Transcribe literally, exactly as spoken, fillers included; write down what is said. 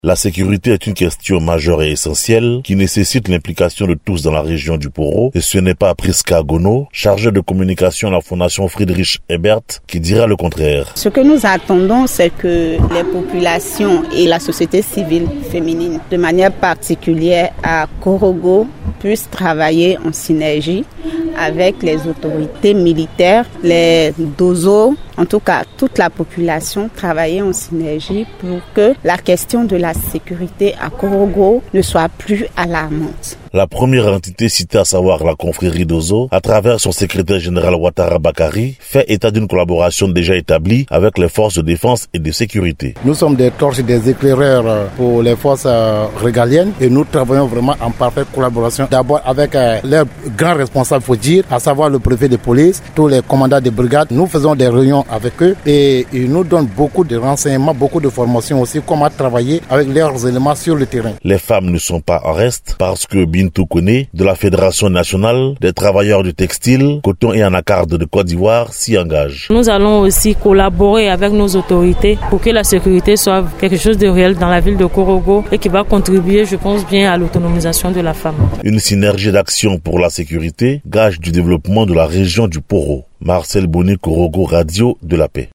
La sécurité est une question majeure et essentielle qui nécessite l'implication de tous dans la région du Poro, et ce n'est pas Priska Gono, chargée de communication à la Fondation Friedrich Ebert, qui dira le contraire. Ce que nous attendons, c'est que les populations et la société civile féminine, de manière particulière à Korogo, puissent travailler en synergie avec les autorités militaires, les dosos, en tout cas toute la population, travailler en synergie pour que la question de la sécurité à Korogo ne soit plus alarmante. La première entité citée, à savoir la confrérie d'Ozo, à travers son secrétaire général Ouattara Bakari, fait état d'une collaboration déjà établie avec les forces de défense et de sécurité. Nous sommes des torches et des éclaireurs pour les forces régaliennes et nous travaillons vraiment en parfaite collaboration. D'abord avec leurs grands responsables, faut dire, à savoir le préfet de police, tous les commandants de brigade. Nous faisons des réunions avec eux et ils nous donnent beaucoup de renseignements, beaucoup de formations aussi, comment travailler avec leurs éléments sur le terrain. Les femmes ne sont pas en reste parce que Bintou Kone, de la Fédération nationale des travailleurs du textile, coton et anacarde de Côte d'Ivoire, s'y engage. Nous allons aussi collaborer avec nos autorités pour que la sécurité soit quelque chose de réel dans la ville de Korogo et qui va contribuer, je pense bien, à l'autonomisation de la femme. Une synergie d'action pour la sécurité, gage du développement de la région du Poro. Marcel Bonnet, Korogo, Radio de la Paix.